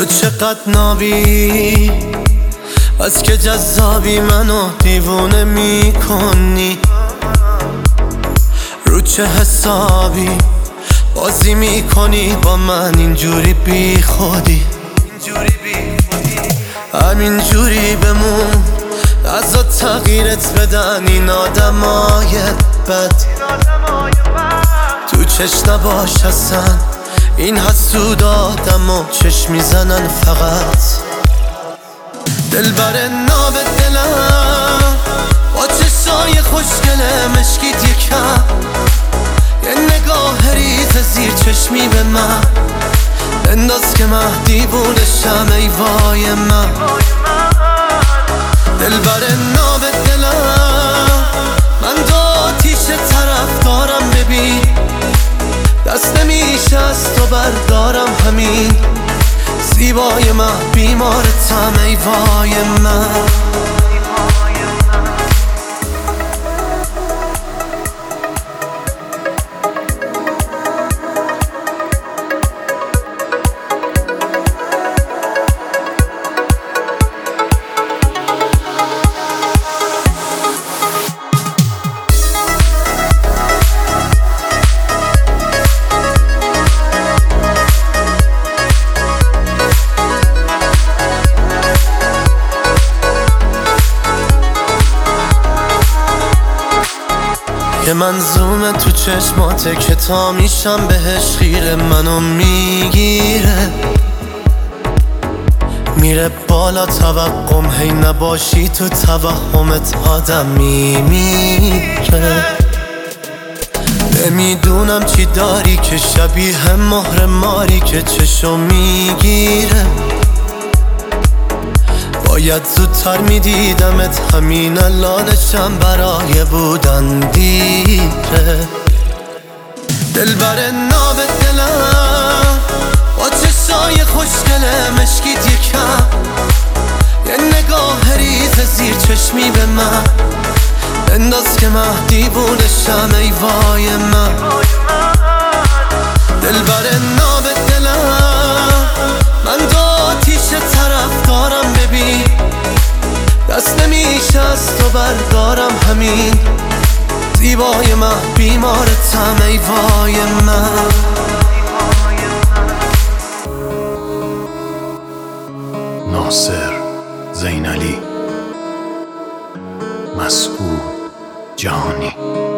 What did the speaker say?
چقدر نابی از که جذابی منو دیوونه میکنی، رو چه حسابی بازی میکنی با من اینجوری بی خودی. همینجوری بمون ازا تغییرت بدن این آدمای بد، تو چش نباش اصلا این حسود آدم و چشم میزنن فقط. دلبر ناب دلم با چشای خوشگله مشکیت یکم، یه نگاه ریز زیر چشمی به من انداز که من دیوونشم ای وای من. دلبر ناب دلم من دو آتیش طرف دارم ببین، دست نمیشه از تو بردارم همین، زیبای من بیمارتم ای وای من. یه منظومه تو چشماته که تا میشم بهش خیره، منو میگیره میره بالا توقم، هی نباشی تو توهمت آدم میمیره. نمیدونم چی داری که شبیه مهر ماری که چشو میگیره، باید زودتر میدیدمت همین الانشم برای بودن دیره. دلبر ناب دلم با چشای خوشگله مشکیت یکم، یه نگاه ریز زیر چشمی به من انداز که من دیوونشم ای وای من. دلبر ناب دلم من دو آتیش طرف دارم ببین، دست نمیشه از تو بردارم همین، زیبای من بیمارتم ای وای من. ناصر زینالی، مسعود جهانی.